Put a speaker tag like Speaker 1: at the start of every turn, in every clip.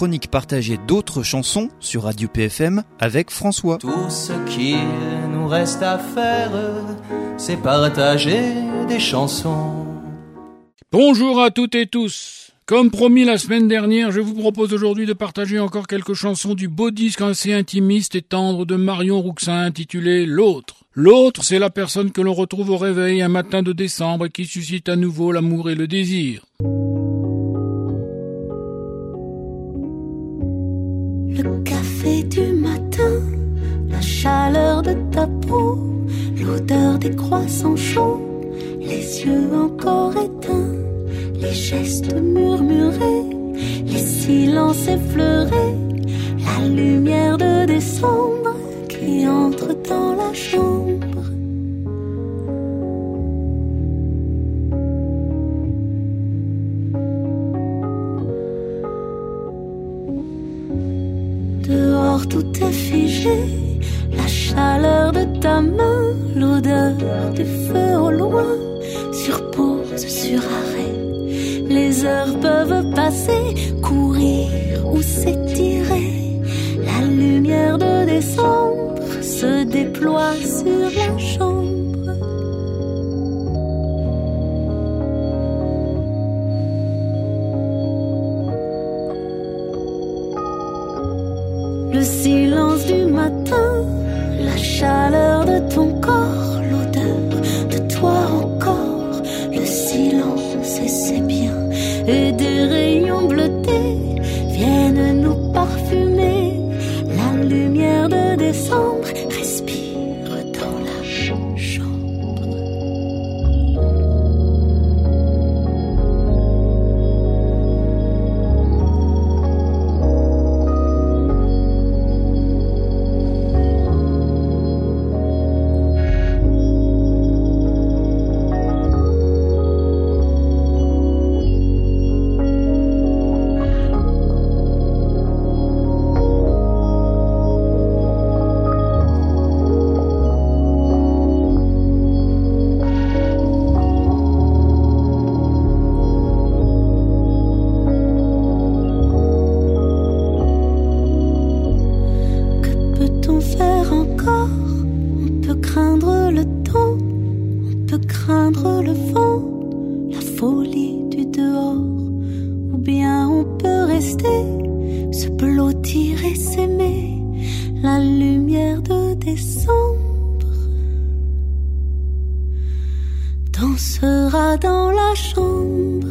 Speaker 1: chronique partagée d'autres chansons sur Radio PFM avec François.
Speaker 2: Tout ce qu'il nous reste à faire, c'est partager des chansons.
Speaker 3: Bonjour à toutes et tous. Comme promis la semaine dernière, je vous propose aujourd'hui de partager encore quelques chansons du beau disque assez intimiste et tendre de Marion Rouxin intitulé « L'autre ». L'autre, c'est la personne que l'on retrouve au réveil un matin de décembre et qui suscite à nouveau l'amour et le désir.
Speaker 4: Le café du matin, la chaleur de ta peau, l'odeur des croissants chauds, les yeux encore éteints, les gestes murmurés, les silences effleurés, la lumière de décembre qui entre dans la chambre. Dehors tout est figé, la chaleur de ta main, l'odeur du feu au loin, sur pause, sur arrêt. Les heures peuvent passer, courir ou s'étirer. La lumière de décembre se déploie sur la chambre. Le silence du matin, la chaleur de ton corps, l'odeur de toi encore, le silence et c'est bien. Et des rayons bleutés viennent nous parfumer. La lumière de décembre respire dans la chambre. Dansera dans la chambre.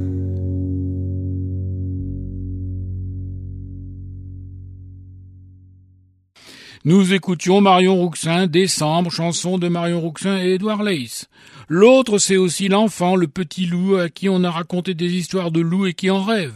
Speaker 3: Nous écoutions Marion Rouxin, Décembre, chanson de Marion Rouxin et Édouard Leys. L'autre, c'est aussi l'enfant, le petit loup à qui on a raconté des histoires de loups et qui en rêve.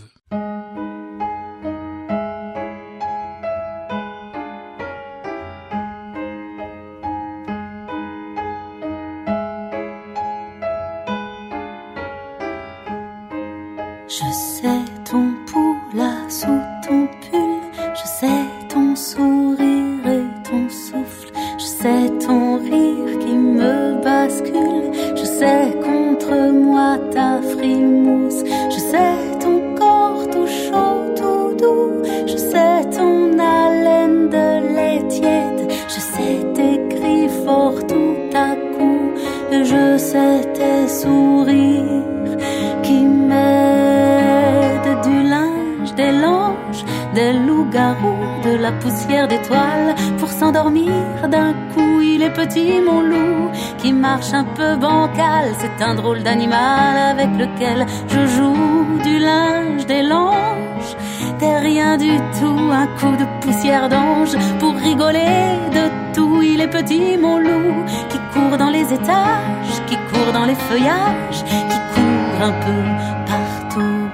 Speaker 4: Je sais ton pouls là sous ton pull, je sais ton sourire et ton souffle, je sais ton rire qui me bascule, je sais contre moi ta frimousse, je sais ton corps tout chaud, tout doux, je sais ton haleine de lait tiède, je sais tes cris forts tout à coup, je sais tes sourires qui m'aident, du linge, des langes, des loups-garous, de la poussière d'étoiles pour s'endormir d'un coup. Il est petit mon loup qui marche un peu bancal, c'est un drôle d'animal avec lequel je joue, du linge, des langes, des rien du tout, un coup de poussière d'ange pour rigoler de tout. Il est petit mon loup qui court dans les étages, qui court dans les feuillages, qui court un peu partout.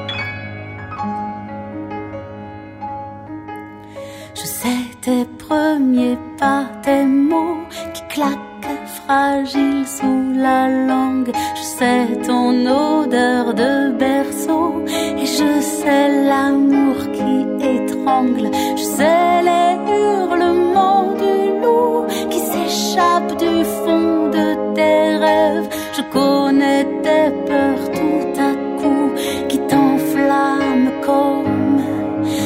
Speaker 4: Je sais tes premiers pas, tes mots qui claquent fragiles sous la langue. Je sais ton odeur de berceau et je sais l'amour qui étrangle. Je sais les hurlements du loup qui s'échappent du fond de tes rêves. Je connais tes peurs tout à coup qui t'enflamment comme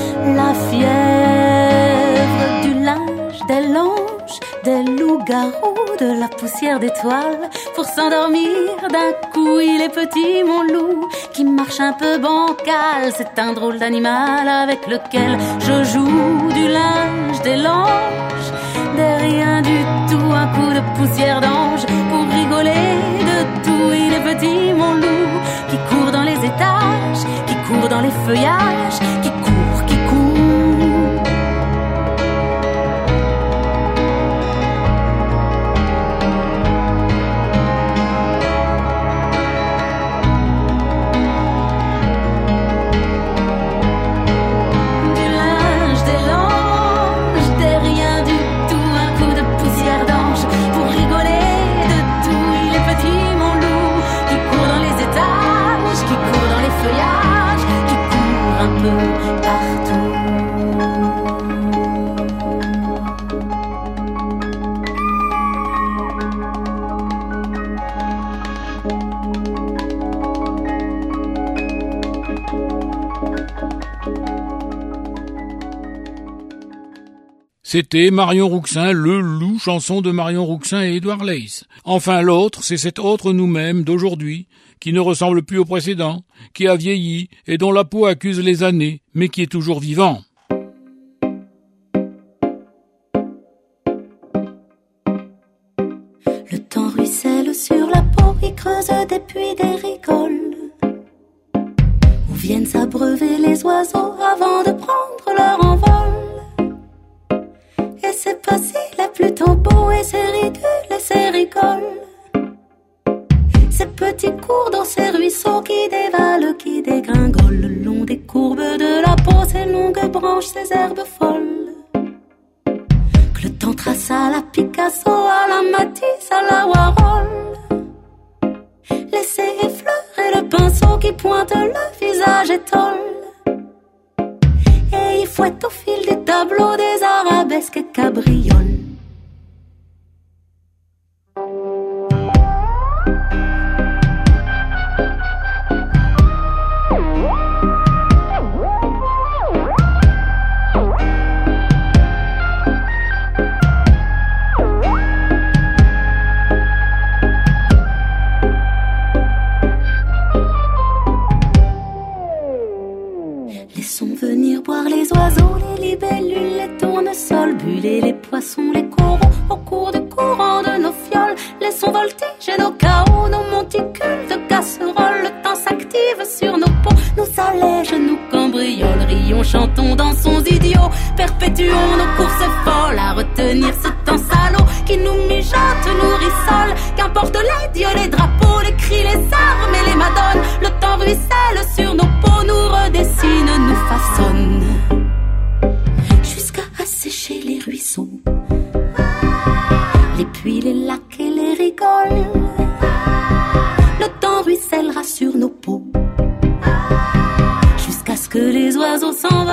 Speaker 4: loup-garou, de la poussière d'étoiles. Pour s'endormir d'un coup, il est petit mon loup, qui marche un peu bancal. C'est un drôle d'animal avec lequel je joue du linge, des langes, des rien du tout, un coup de poussière d'ange. Pour rigoler de tout, il est petit mon loup, qui court dans les étages, qui court dans les feuillages, qui court.
Speaker 3: C'était Marion Rouxin, le loup, chanson de Marion Rouxin et Édouard Leys. Enfin l'autre, c'est cet autre nous-mêmes d'aujourd'hui, qui ne ressemble plus au précédent, qui a vieilli et dont la peau accuse les années, mais qui est toujours vivant.
Speaker 4: Le temps ruisselle sur la peau, il creuse des puits, des rigoles, où viennent s'abreuver les oiseaux avant de prendre leur envol. Et c'est pas si la plutôt beau, et c'est ridicule, et c'est rigole. Ces petits cours d'eau, ces ruisseaux qui dévalent, qui dégringolent le long des courbes de la peau, ces longues branches, ces herbes folles, que le temps trace à la Picasso, à la Matisse, à la Warhol. Laissez effleurer le pinceau qui pointe le visage étole, et il fouette au fil des tableaux des arabesques cabrioles. Laissons venir boire les oiseaux, les libellules, les tournesols, buller les poissons, les coraux au cours du courant de nos fioles. Laissons voltiger nos chaos, nos monticules de casseroles. Le temps s'active sur nos peaux, nous allège, nous cambriole. Rions, chantons, dansons idiots, perpétuons nos courses folles à retenir ce temps salaud qui nous mijote, nous rissole. Qu'importe les dieux, les drapeaux, les cris, les armes et les madones. Le temps ruisselle sur nos peaux, nous redessine, nous façonne, jusqu'à assécher les ruisseaux, les puits, les lacs et les rigoles. Le temps ruissellera sur nos peaux, jusqu'à ce que les oiseaux s'envolent.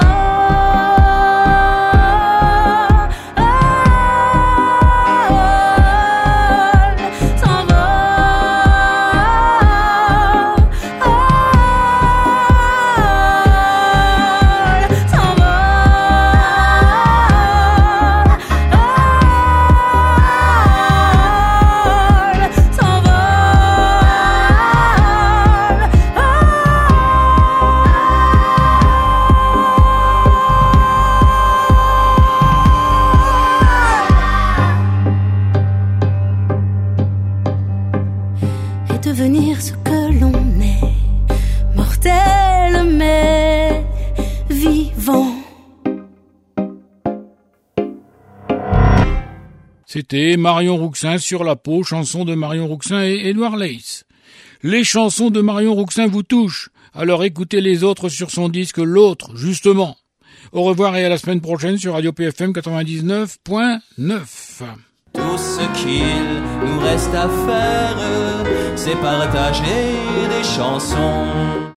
Speaker 4: Devenir ce que l'on est, mortel mais vivant.
Speaker 3: C'était Marion Rouxin sur la peau, chanson de Marion Rouxin et Édouard Leys. Les chansons de Marion Rouxin vous touchent, alors écoutez les autres sur son disque L'autre, justement. Au revoir et à la semaine prochaine sur Radio PFM 99.9.
Speaker 2: Tout ce qu'il nous reste à faire, c'est partager des chansons.